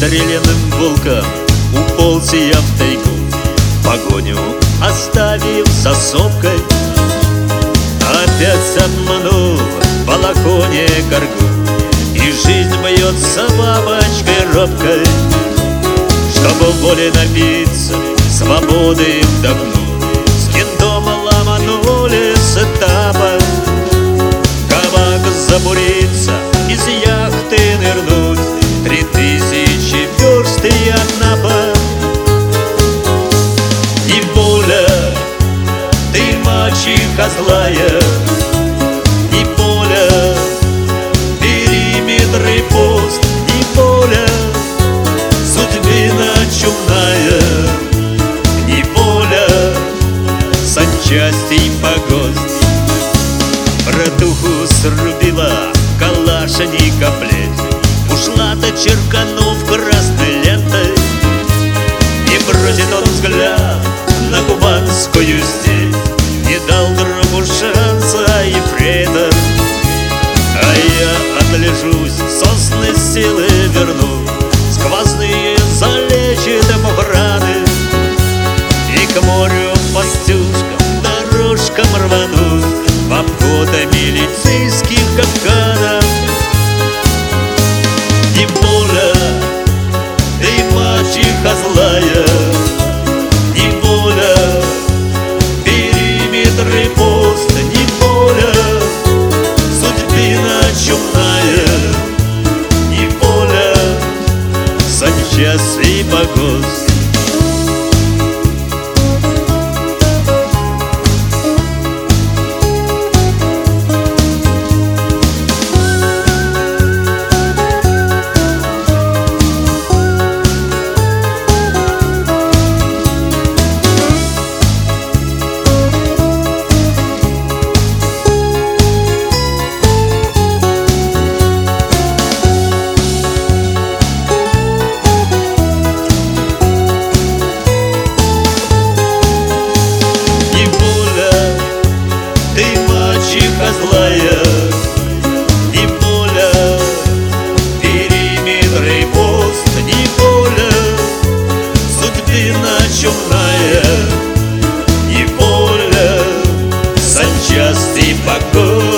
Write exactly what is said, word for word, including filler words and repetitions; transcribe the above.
застреленным волком уполз я в тайгу, погоню оставив за сопкой. Опять обманул в балахоне коргу, и жизнь бьется бабочкой робкой. Чтобы воли напиться, свободы вдохнуть, с кентом ломанули с этапа. Кабак забуриться, из яхты нырнуть, три тысячи верст и Анапа. Неволя, ты мачеха злая, неволя, периметр и пост, неволя, судьбина чумная, неволя, санчасть и погост. Братуху срубила калашника плеть, ушла-то черканув красной лентой. Не бросит он взгляд на кубанскую степь, не дал другу шанса ефрейтор. А я отлежусь, сосны силы верну, сквозные залечит раны, и к морю по стюжкам, дорожкам рвану в обход милицейских капканов. Неволя, ты мачеха злая, неволя, периметр и пост, неволя, судьбина чумная, неволя, санчас и погост. Мачеха злая, неволя, периметр и пост, неволя, судьбина чумная, неволя, санчасть и покой.